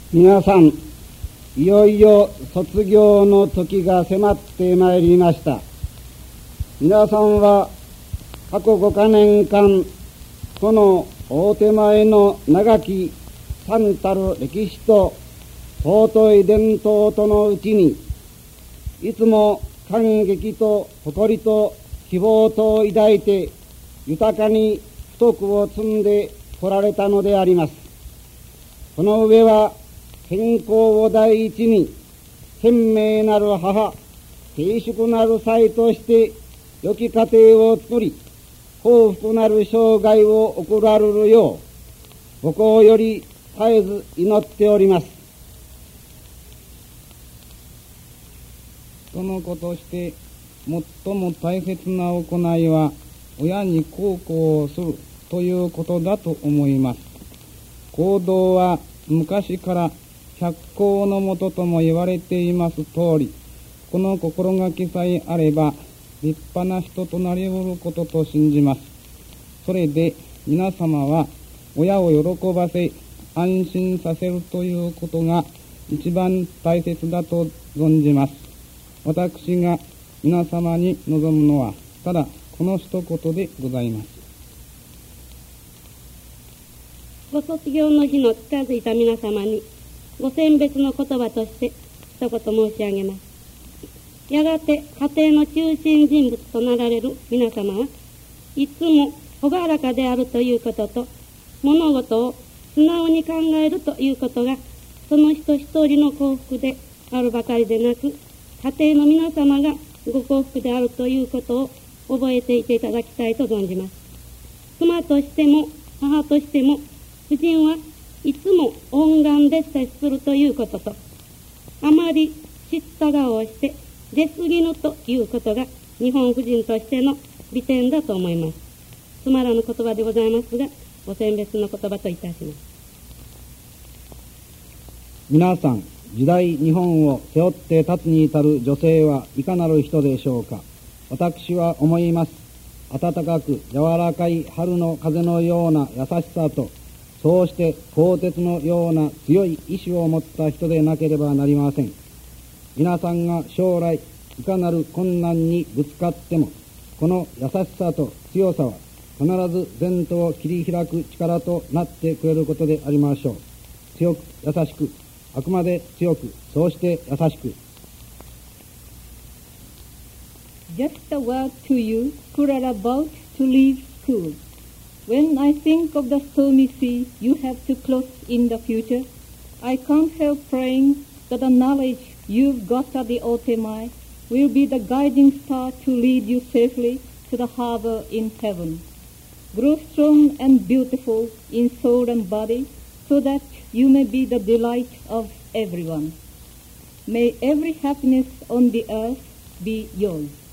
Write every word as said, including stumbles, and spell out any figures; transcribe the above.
皆さん、いよいよ卒業の時が迫ってまいりました。皆さんは過去ごかねんかん、この大手前の長き惨たる歴史と尊い伝統とのうちに、いつも感激と誇りと希望と抱いて豊かに不徳を積んでこられたのであります。その上は健康を第一に、賢明なる母、静粛なる妻として良き家庭を作り、幸福なる生涯を送られるよう、母校より絶えず祈っております。 そのことして最も大切な行いは、親に孝行をするということだと思います。行動は昔から百行のもととも言われています通り、この心がけさえあれば立派な人となりうることと信じます。それで皆様は親を喜ばせ安心させるということが一番大切だと存じます。私が皆様に望むのはただこの一言でございます。 ご卒業の日の近づいた皆様にご選別の言葉として一言申し上げます。やがて家庭の中心人物となられる皆様はいつも朗らかであるということと、物事を素直に考えるということがその人一人の幸福であるばかりでなく、家庭の皆様がご幸福であるということを覚えていていただきたいと存じます。妻としても母としても、夫人はいつも温願で接するということと、あまり知った顔をして出過ぎぬということが日本婦人としての美点だと思います。つまらぬ言葉でございますが、ご選別の言葉といたします。 皆さん、時代日本を背負って立つに至る女性はいかなる人でしょうか。私は思います。暖かく柔らかい春の風のような優しさと、そうして鋼鉄のような強い意志を持った人でなければなりません。皆さんが将来いかなる困難にぶつかっても、この優しさと強さは必ず前途を切り開く力となってくれることでありましょう。強く優しく、あくまで強く、そうして優しく。 Just a word to you who are about to leave school. When I think of the stormy sea you have to cross in the future, I can't help praying that the knowledge you've got at the Otemai will be the guiding star to lead you safely to the harbor in heaven. Grow strong and beautiful in soul and body, so that you may be the delight of everyone. May every happiness on the earth be yours.